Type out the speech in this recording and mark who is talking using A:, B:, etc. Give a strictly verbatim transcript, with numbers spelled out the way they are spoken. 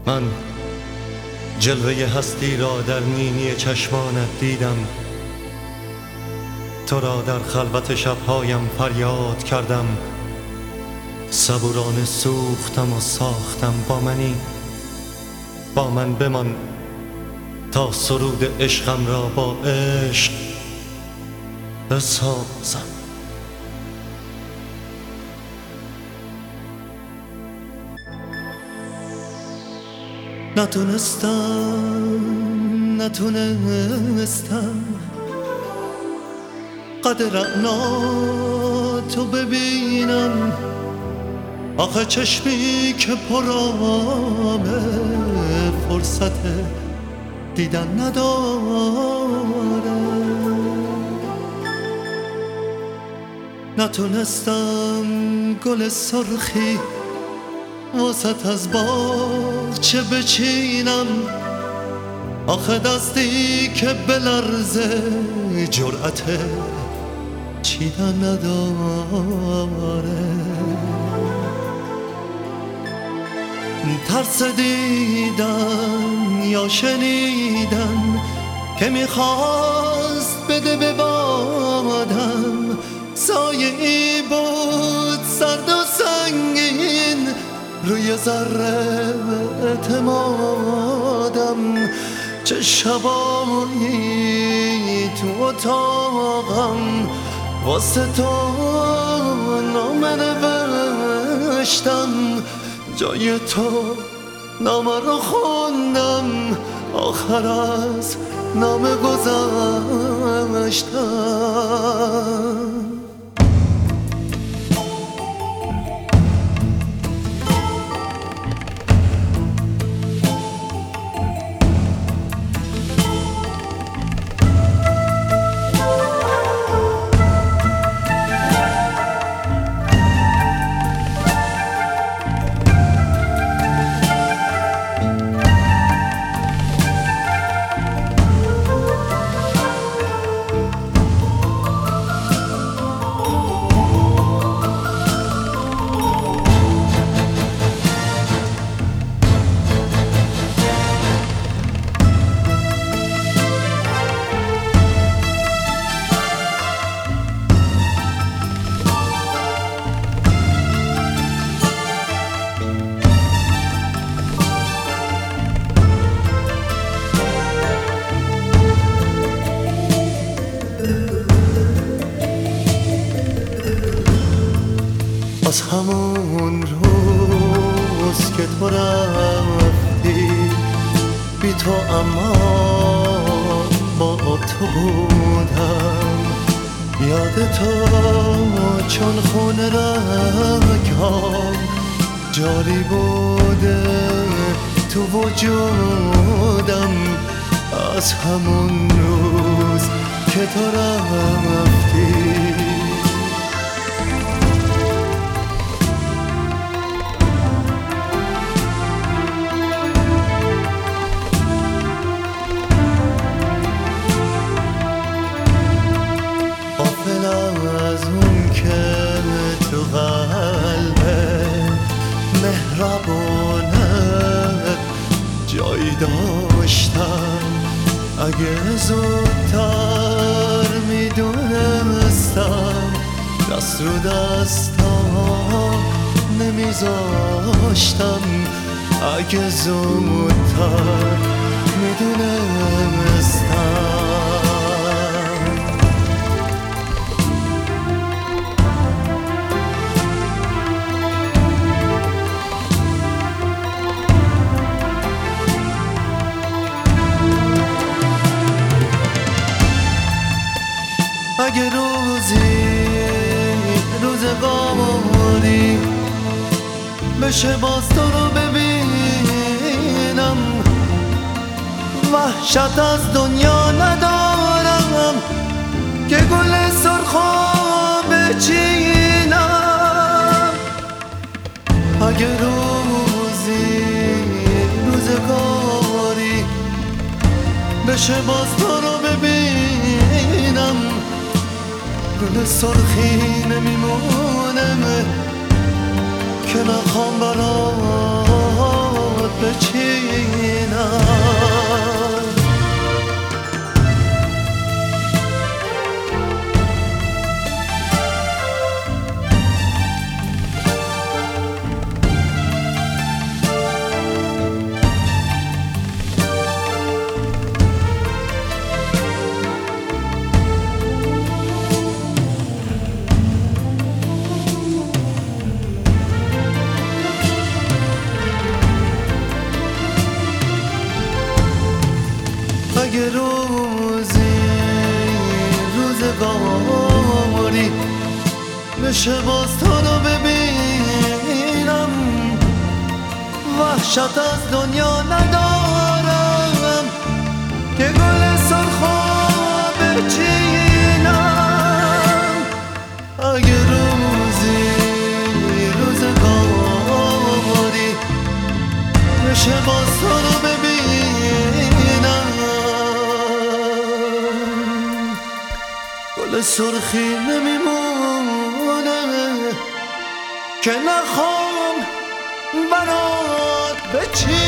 A: من جلوه هستی را در نینی چشمانت دیدم، تو را در خلوت شبهایم فریاد کردم. صبورانه سوختم و ساختم، با منی، با من بمان تا سرود عشقم را با عشق بسازم. نتونستم نتونستم قدر اعناتو ببینم، آخه چشمی که پرامه فرصت دیدن نداره. نتونستم گل سرخی وسط از باغچه بچینم، آخه دستی که بلرزه جرأت چیدن نداره. ترس دیدن یا شنیدن که میخواست بده به بادم، سایه ای بود سرد و سنگین روی ذره اعتمادم. چه شبایی تو اتاقم واسه تو نامه نوشتم، جای تو نامه رو خوندم، آخر از نامه گذشتم. از همون روز که تو رفتی بی تو، اما با تو بودم. یاد تو چون خون رگام جاری بوده تو وجودم. از همون روز که تو رفتی از اون که تو قلب مهربانه جایی داشتم. اگه زودتر میدونستم دست رو دستم نمیذاشتم. اگه زودتر میدونستم اگه روزی روزگاری بشه باز تو رو ببینم، وحشت از دنیا ندارم که گل سرخو بچینم. اگه روزی روزگاری بشه باز تو رو ببینم، گل سرخی نمیمونم که نخوام برات بچینم. بشه باز تو رو ببینم، وحشت از دنیا ندارم که گل سرخو بچینم. اگه روزی روزگاری بشه باز تو رو ببینم، گل سرخی نمیمونه که نخوام برات بچینم.